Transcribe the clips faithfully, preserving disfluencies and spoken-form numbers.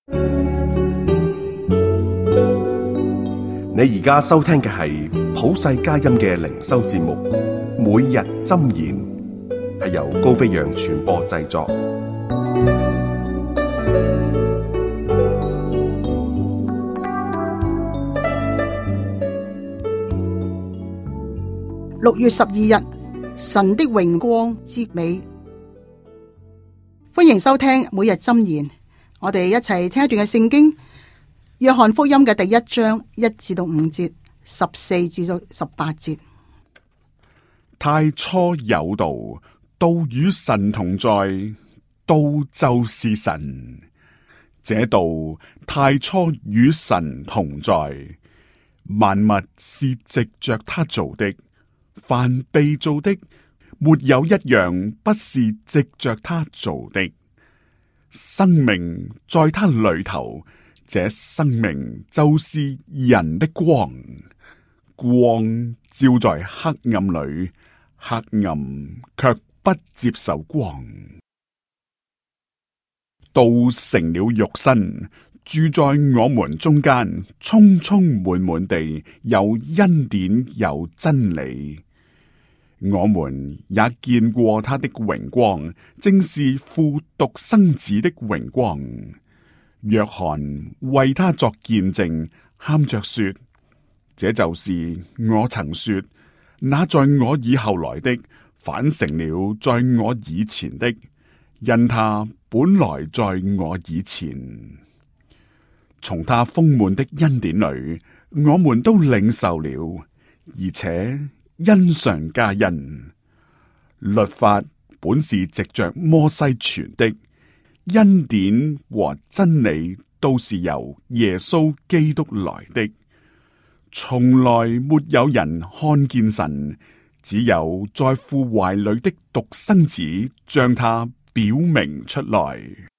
你而家收聽嘅係普世佳音嘅靈修節目，每日箴言，係由高飛揚傳播製作。 六月十二日，神的榮光之美。歡迎收聽每日箴言，我哋一齊聽一段嘅聖經。約翰福音嘅第一章一至到五節，十四至到十八節。 太初有道，道與神同在，道就是神。這道太初與神同在，萬物是藉着他造的，凡被造的，沒有一樣不是藉着他造的。生命在他裏頭，這生命就是人的光，光照在黑暗裏，黑暗卻不接受光。道成了肉身，住在我們中間，充充滿滿地有恩典有真理。我們也見過他的榮光，正是父獨生子的榮光。約翰為他作見證，喊着說：這就是我曾說，那在我以後來的，反成了在我以前的，因他本來在我以前。從他豐滿的恩典裏，我們都領受了，而且恩上加恩。律法本是藉着摩西傳的，恩典和真理都是由耶穌基督來的。從來沒有人看見神，只有在父懷裏的獨生子將他表明出來。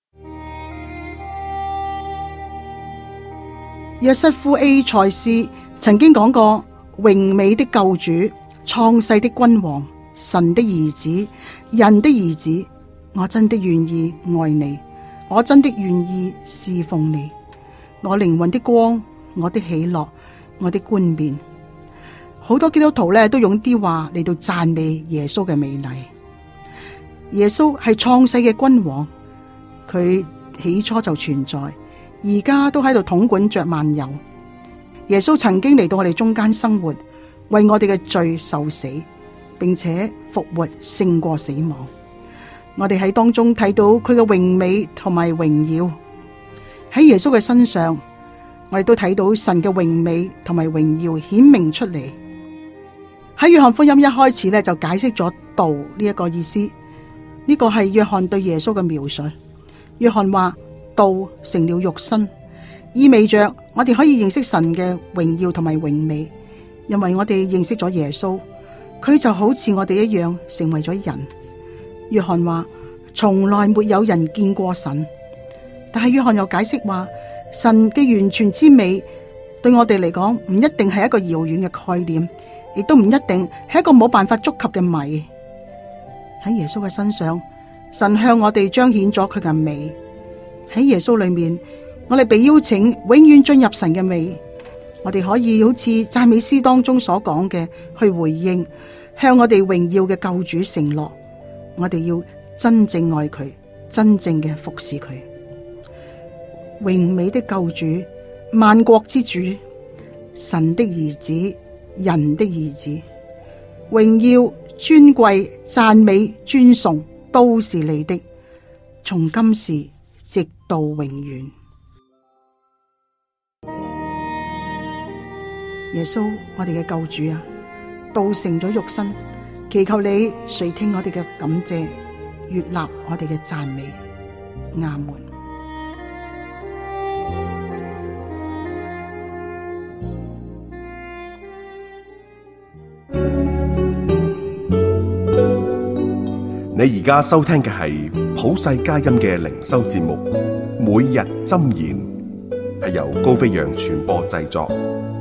約瑟夫 A 賽斯曾經講過：榮美的救主，創世的君王，神的兒子，人的兒子，我真的願意愛你，我真的願意侍奉你，我靈魂的光，我的喜樂，我的冠冕。好多基督徒咧都用啲話嚟到讚美耶穌嘅美麗。耶穌係創世嘅君王，佢起初就存在，而家都喺度統管着萬有。耶穌曾經嚟到我哋中間生活，為我哋嘅罪受死，並且復活勝過死亡。我哋喺當中睇到佢嘅榮美同埋榮耀。喺耶穌嘅身上，我哋都睇到神嘅榮美同埋榮耀顯明出嚟。喺約翰福音一開始咧就解釋咗道呢一個意思，呢個係約翰對耶穌嘅描述。約翰話道成了肉身，意味着我哋可以認識神嘅榮耀同埋榮美，因為我哋認識咗耶穌，佢就好似我哋一樣成為咗人。約翰話從來沒有人見過神，但係約翰又解釋話神嘅完全之美對我哋嚟講唔一定係一個遙遠嘅概念，亦都唔一定係一個冇辦法觸及嘅美。喺耶穌嘅身上，神向我哋彰顯咗佢嘅美。喺耶穌裏面，我哋被邀請永遠進入神嘅美。我哋可以好似讚美詩當中所講嘅去回應，向我哋榮耀嘅救主承諾，我哋要真正愛佢，真正嘅服侍佢。榮美的救主，萬國之主，神的兒子，人的兒子，榮耀尊貴讚美尊崇都是你的，從今時直到永遠。耶穌，我哋嘅救主啊，道成咗肉身，祈求你垂聽我哋嘅感謝，悅納我哋嘅讚美。阿門。 你而家收聽嘅係普世佳音嘅靈修節目，每日箴言，係由高飛揚傳播製作。